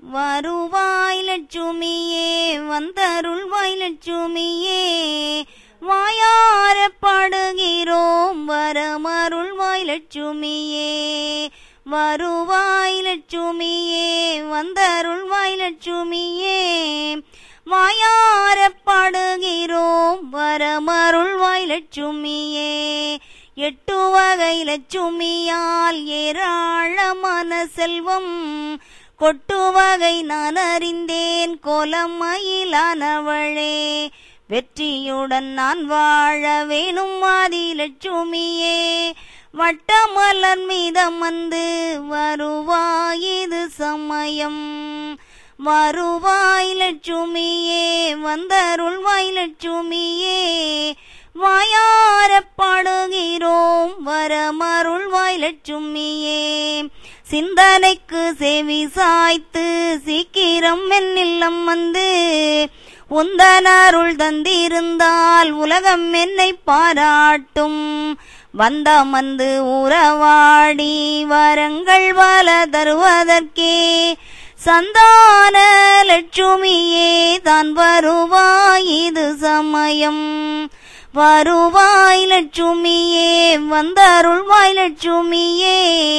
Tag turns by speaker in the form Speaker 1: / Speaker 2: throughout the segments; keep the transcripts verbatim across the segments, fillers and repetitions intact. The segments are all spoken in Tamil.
Speaker 1: வருவாய் லட்சுமியே வந்தருள்வாய் லட்சுமியே வாயார பாடுகிறோம் வரமருள்வாய் லட்சுமியே வருவாய் லட்சுமியே வந்தருள்வாய் லட்சுமியே வாயார பாடுகிறோம் வரமருள்வாய் லட்சுமியே எட்டு வகை லட்சுமியால் ஏராளமான செல்வம் கொட்டு வகை நான் அறிந்தேன் கோலமயிலானவளே வெற்றியுடன் நான் வாழ வேணும் ஆதி லட்சுமியே வட்டமலர் மீதம் வந்து வருவாய் இது சமயம் வருவாய் லட்சுமியே வந்தருள்வாய் லட்சுமியே வாயார பாடுகிறோம் வரமருள்வாய் லட்சுமியே சிந்தனைக்கு செவி சாய்த்து சீக்கிரம் என் இல்லம் வந்து உந்தனருள் தந்திருந்தால் உலகம் என்னை பாராட்டும் வந்தமந்து உறவாடி வரங்கள் பல தருவதற்கே சந்தான லட்சுமியே தான் வருவாய் இது சமயம் வருவாய் லட்சுமியே வந்தருள்வாய் லட்சுமியே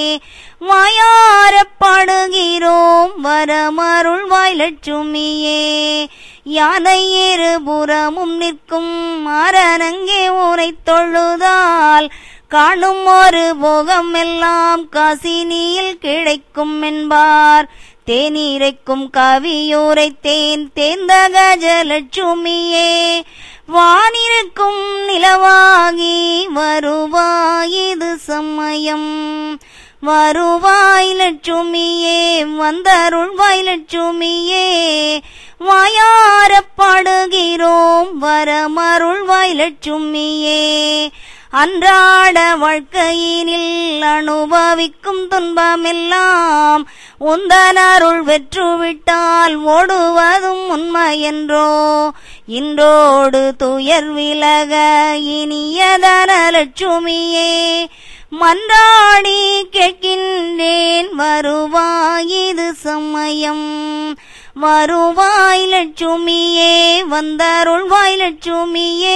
Speaker 1: வாயார பாடுகிறோம் வரமருள்வாய் லட்சுமியே யானை இருபுறமும் நிற்கும் மாறனங்கே ஊரை தொழுதால் காணும் ஒரு போகம் எல்லாம் காசினியில் கிடைக்கும் என்பார் தேனீரைக்கும் கவியூரை தேன் தேர்ந்த கஜலட்சுமியே வானிருக்கும் நிலவாகி வருவாய் இது சமயம் வருவாய் லட்சுமியே வந்தருள்வாய் லட்சுமியே வாயார பாடுகிறோம் வரமருள்வாய் லட்சுமியே அன்றாட வாழ்க்கையினில் அனுபவிக்கும் துன்பமெல்லாம் உந்தனருள் வெற்றுவிட்டால் ஓடுவதும் உண்மையென்றோ இன்றோடு துயர் விலக இனியதன லட்சுமியே மன்றாடி கேட்கின்றேன் வருவாய் இது சமயம் வருவாய் லட்சுமியே வந்தருள்வாய் லட்சுமியே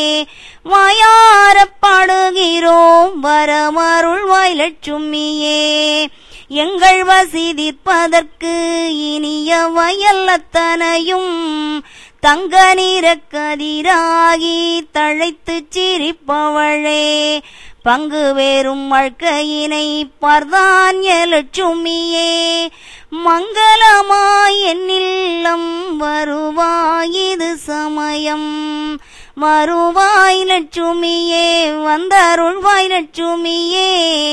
Speaker 1: வாயார பாடுகிறோம் வரமருள்வாய் லட்சுமியே எங்கள் வசிதிப்பதற்கு இனிய வயல் அத்தனையும் தங்க நிறக்கதிராகி தழைத்து சிரிப்பவளே பங்கு வேறும் வாழ்க்கையினை பார்தான் லட்சுமியே மங்களமாய் என் இல்லம் வருவாய் இது சமயம் வருவாய் லட்சுமியே வந்தருள்வாய் லட்சுமியே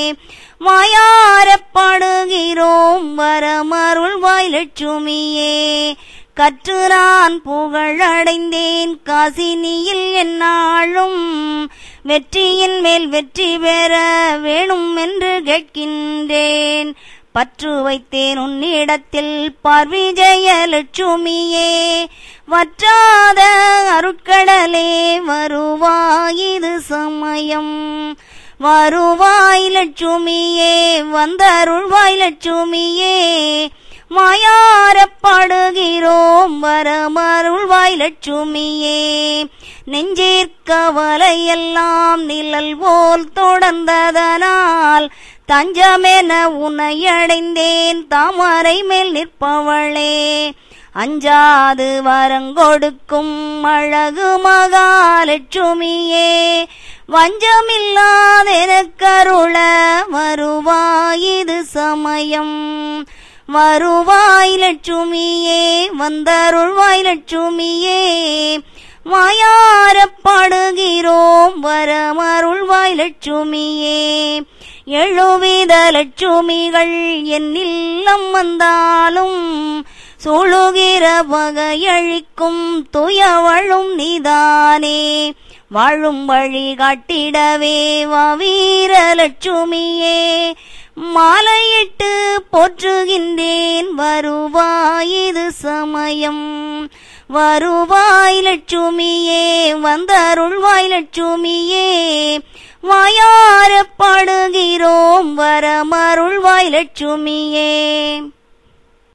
Speaker 1: வாயார பாடுகிறோம் வரமருள்வாய் லட்சுமியே கற்று நான் புகழடைந்தேன் காசினியில் என்னாலும் வெற்றியின் மேல் வெற்றி பெற வேணும் என்று கேட்கின்றேன் பற்று வைத்தேன் உன்னிடத்தில் பார்விஜய லட்சுமியே வற்றாத அருட்கடலே வருவாய் இது சமயம் வருவாய் லட்சுமியே வந்தருள்வாய் லட்சுமியே வாயார பாடுகிறோம் வரமருள்வாய் லட்சுமியே நெஞ்சிற்கவலையெல்லாம் நிழல் போல் தொடர்ந்ததனால் தஞ்சமென உன்னை அடைந்தேன் தாமரை மேல் நிற்பவளே அஞ்சாது வரங்கொடுக்கும் அழகு மகாலட்சுமியே வஞ்சமில்லாதெனக்கருள வருவாய் இது சமயம் வருவாய் லட்சுமியே வந்தருள்வாய் லட்சுமியே வாயார பாடுகிறோம் வரமருள்வாய் லட்சுமியே எழுவித லட்சுமிகள் என் இல்லம் வந்தாலும் சூழுகிற வகையழிக்கும் துயவழும் நீதானே வாழும் வழி காட்டிடவே வவீர லட்சுமியே மாலையிட்டு போற்றுகின்றேன் வருவாய் இது சமயம் வருவாய் லட்சுமியே வந்தருள்வாய் லட்சுமியே வாயார பாடுகிறோம் வரமருள்வாய் லட்சுமியே.